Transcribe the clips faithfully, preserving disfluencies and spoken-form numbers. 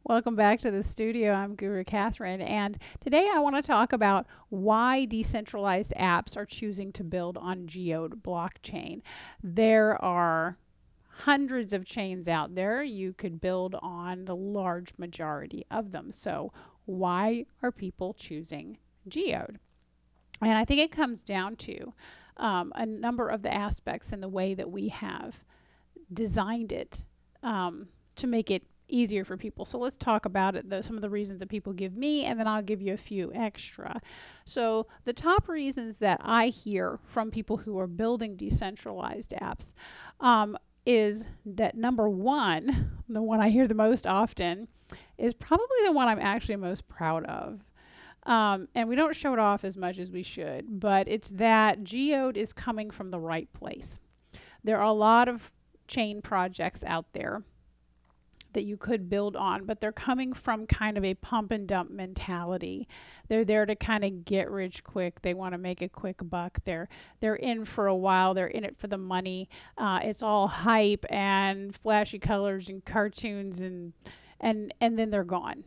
Welcome back to the studio. I'm Guru Catherine, and today I want to talk about why decentralized apps are choosing to build on Geode blockchain. There are hundreds of chains out there. You could build on the large majority of them. So, why are people choosing Geode? And I think it comes down to um, a number of the aspects in the way that we have designed it um, to make it easier for people. So let's talk about it, the, some of the reasons that people give me, and then I'll give you a few extra. So the top reasons that I hear from people who are building decentralized apps um, is that number one, the one I hear the most often, is probably the one I'm actually most proud of. Um, and we don't show it off as much as we should, but it's that Geode is coming from the right place. There are a lot of chain projects out there that you could build on, but they're coming from kind of a pump and dump mentality. They're there to kind of get rich quick. They want to make a quick buck. They're they're in for a while. They're in it for the money. Uh, it's all hype and flashy colors and cartoons and and and then they're gone.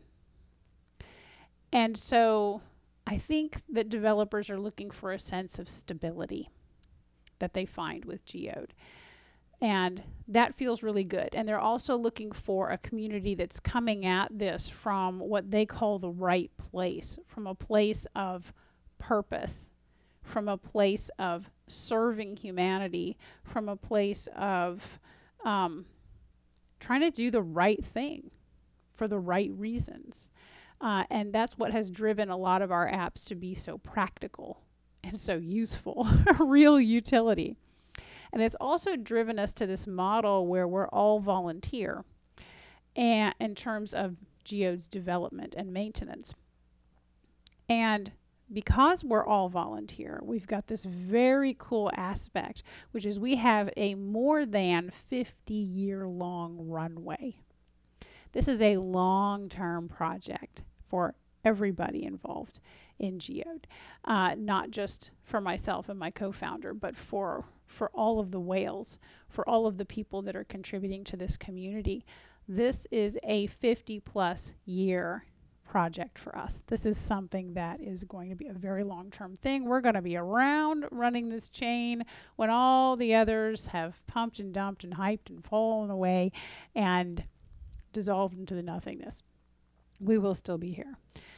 And so I think that developers are looking for a sense of stability that they find with Geode. And that feels really good. And they're also looking for a community that's coming at this from what they call the right place, from a place of purpose, from a place of serving humanity, from a place of um, trying to do the right thing for the right reasons. Uh, and that's what has driven a lot of our apps to be so practical and so useful, real utility. And it's also driven us to this model where we're all volunteer and in terms of Geode's development and maintenance. And because we're all volunteer, we've got this very cool aspect, which is we have a more than fifty year long runway. This is a long-term project for everybody involved in Geode, uh, not just for myself and my co-founder, but for for all of the whales, for all of the people that are contributing to this community. This is a fifty plus year project for us. This is something that is going to be a very long-term thing. We're going to be around running this chain when all the others have pumped and dumped and hyped and fallen away and dissolved into the nothingness. We will still be here.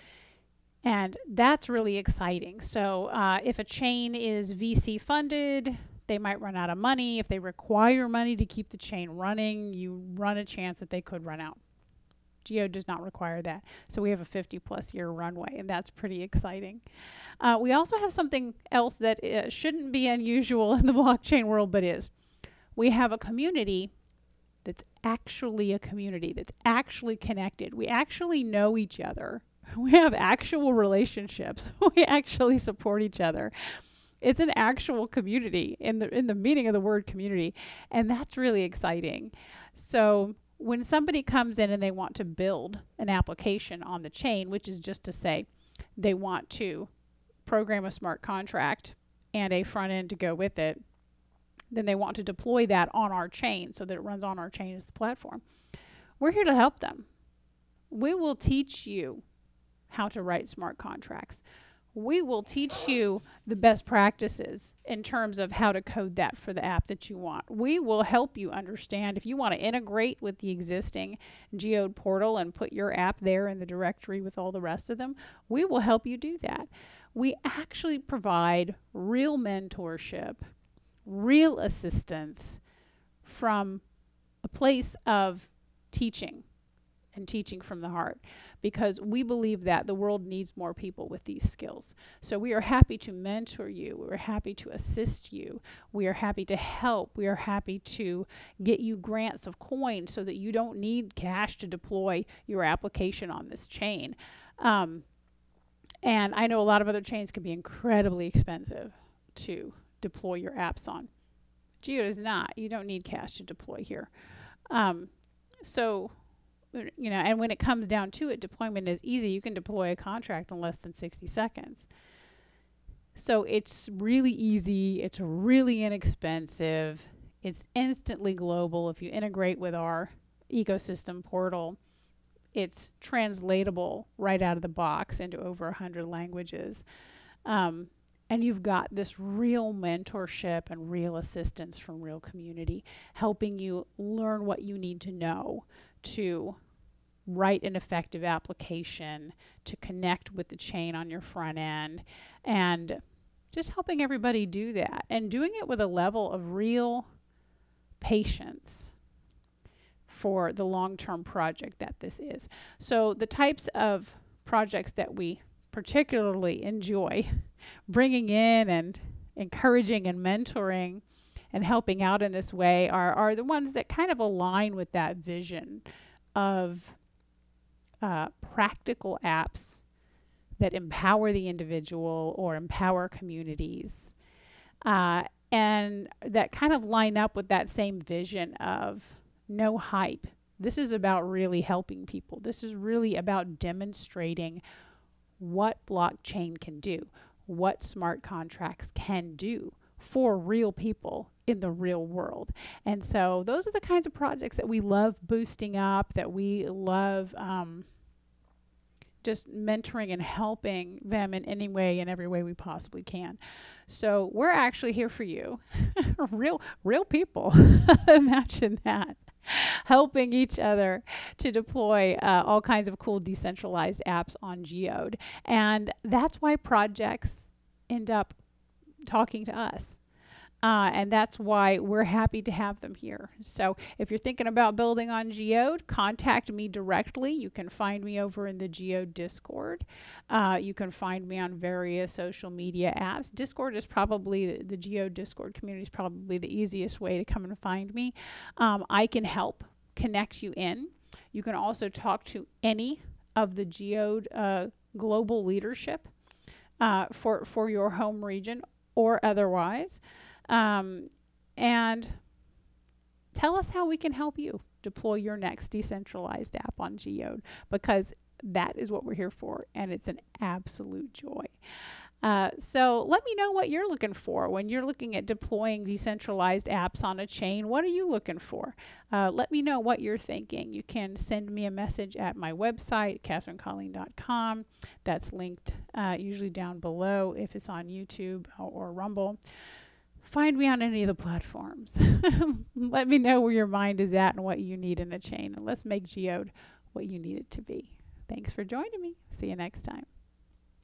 And that's really exciting. So uh, if a chain is V C funded, they might run out of money. If they require money to keep the chain running, you run a chance that they could run out. Geode does not require that. So we have a fifty plus year runway, and that's pretty exciting. Uh, we also have something else that uh, shouldn't be unusual in the blockchain world, but is. We have a community that's actually a community, that's actually connected. We actually know each other. We have actual relationships. We actually support each other. It's an actual community in the in the meaning of the word community, and that's really exciting. So when somebody comes in and they want to build an application on the chain, which is just to say they want to program a smart contract and a front end to go with it, then they want to deploy that on our chain so that it runs on our chain as the platform. We're here to help them. We will teach you how to write smart contracts. We will teach you the best practices in terms of how to code that for the app that you want. We will help you understand if you want to integrate with the existing Geode portal and put your app there in the directory with all the rest of them. We will help you do that. We actually provide real mentorship, real assistance from a place of teaching and teaching from the heart, because we believe that the world needs more people with these skills. So we are happy to mentor you. We're happy to assist you. We are happy to help. We are happy to get you grants of coin so that you don't need cash to deploy your application on this chain. Um, and I know a lot of other chains can be incredibly expensive to deploy your apps on. Geode is not. You don't need cash to deploy here. Um, so you know, and when it comes down to it, deployment is easy. You can deploy a contract in less than sixty seconds. So it's really easy. It's really inexpensive. It's instantly global. If you integrate with our ecosystem portal, it's translatable right out of the box into over one hundred languages. Um, and you've got this real mentorship and real assistance from real community helping you learn what you need to know to write an effective application, to connect with the chain on your front end, and just helping everybody do that and doing it with a level of real patience for the long-term project that this is. So the types of projects that we particularly enjoy bringing in and encouraging and mentoring and helping out in this way are, are the ones that kind of align with that vision of uh, practical apps that empower the individual or empower communities, uh, and that kind of line up with that same vision of no hype. This is about really helping people. This is really about demonstrating what blockchain can do, what smart contracts can do for real people in the real world. And so those are the kinds of projects that we love boosting up, that we love um, just mentoring and helping them in any way, in every way we possibly can. So we're actually here for you. real, real people. Imagine that. Helping each other to deploy uh, all kinds of cool decentralized apps on Geode. And that's why projects end up talking to us. Uh, and that's why we're happy to have them here. So if you're thinking about building on Geode, contact me directly. You can find me over in the Geode Discord. Uh, you can find me on various social media apps. Discord is probably, the, the Geode Discord community is probably the easiest way to come and find me. Um, I can help connect you in. You can also talk to any of the Geode uh, global leadership uh, for, for your home region or otherwise. Um, and tell us how we can help you deploy your next decentralized app on Geode, because that is what we're here for, and it's an absolute joy. Uh, so let me know what you're looking for when you're looking at deploying decentralized apps on a chain. What are you looking for? Uh, let me know what you're thinking. You can send me a message at my website, catherine colleen dot com. That's linked uh, usually down below if it's on YouTube or, or Rumble. Find me on any of the platforms. Let me know where your mind is at and what you need in a chain. And let's make Geode what you need it to be. Thanks for joining me. See you next time.